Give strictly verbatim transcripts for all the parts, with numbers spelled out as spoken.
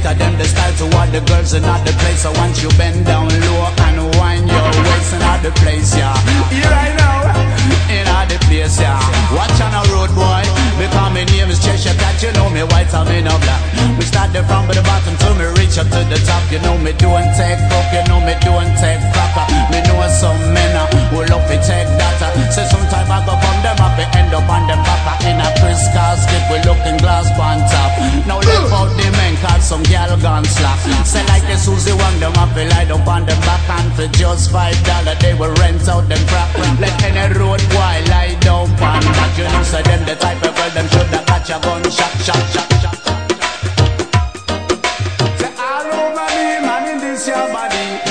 it a them the style to what the girls in the place. So once you bend down low and wind your waist in the place, yeah. You right now, in the place, yeah. Watch on a road, boy, because my name is Cheshire Cat. You know me white, I'm in a black. We start the from the bottom till me reach up to the top. You know me don't take fuck, you know me don't take cracker. Me know some men uh, who love to take data. Say sometime I go from them up, end up on them back in a Chris casket with looking glass on top. Now live out the men, cause some gal gone slack. Say like the Susie Wang, them up be light up on them back. And for just five dollars they will rent out them crack. Let any road boy lie down on that. You know say them the type of girl them should have catch a gun shot, shot, shot, shot. Say all over me, man, in this your body.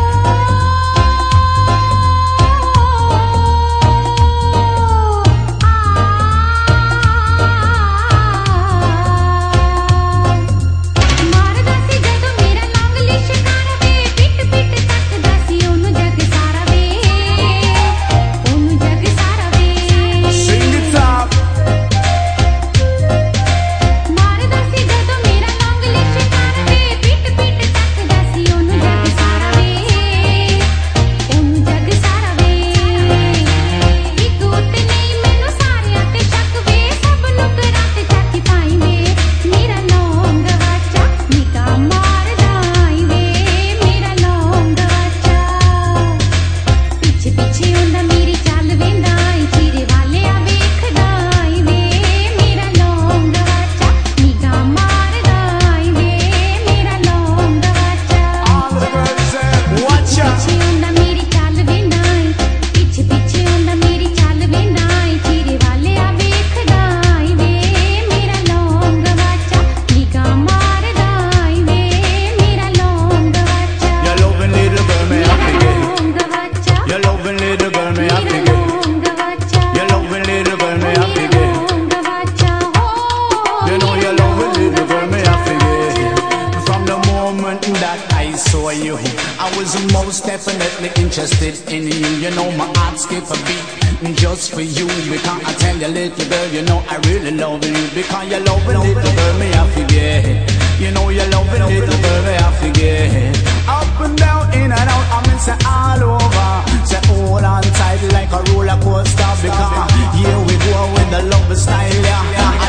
Interested in you, you know my heart skip a beat just for you. Because I tell you, little girl, you know I really love you. Because you love a little girl, me I forget. You know you love a little girl, me I forget. Up and down, in and out, I mean say all over. Say hold on tight like a roller coaster. Because here we go with the love style, yeah.